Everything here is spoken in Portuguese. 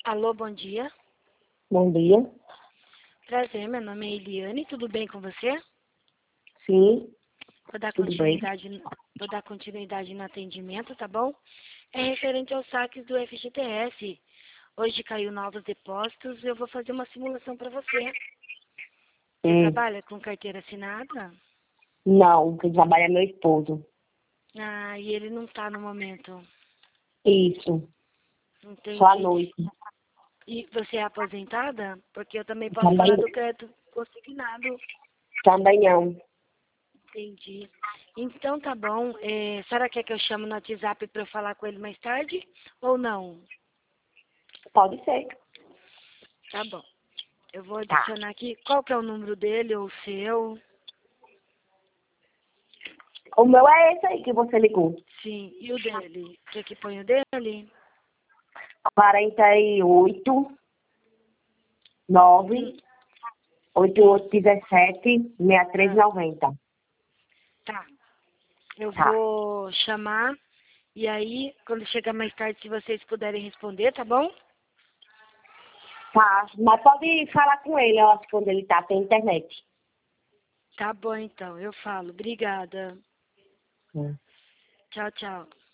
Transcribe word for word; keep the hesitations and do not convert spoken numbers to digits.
Alô, bom dia. Bom dia. Prazer, meu nome é Eliane, tudo bem com você? Sim, Vou dar tudo bem. continuidade, vou dar continuidade no atendimento, tá bom? É referente aos saques do F G T S. Hoje caiu novos depósitos, eu vou fazer uma simulação para você. Você Hum, trabalha com carteira assinada? não, quem trabalha é meu esposo. Ah, e ele não tá no momento. Isso, só à Entendi. noite. E você é aposentada? Porque eu também posso falar Também, do crédito consignado. também não. Entendi. Então tá bom. É, a senhora quer que eu chame no WhatsApp para eu falar com ele mais tarde? Ou não? Pode ser. Tá bom. Eu vou Tá. adicionar aqui. Qual que é o número dele ou o seu? O meu é esse aí que você ligou. Sim. E o dele? Quer que põe o dele? quarenta e oito, nove, Hum, oitenta e oito, dezessete, sessenta e três, ah, noventa. tá. Eu Tá. vou chamar. E aí, quando chegar mais tarde, se vocês puderem responder, tá bom? Tá, mas pode falar com ele, eu acho que onde ele tá, tem internet. Tá bom, então. Eu falo. Obrigada. Hum. Tchau, tchau.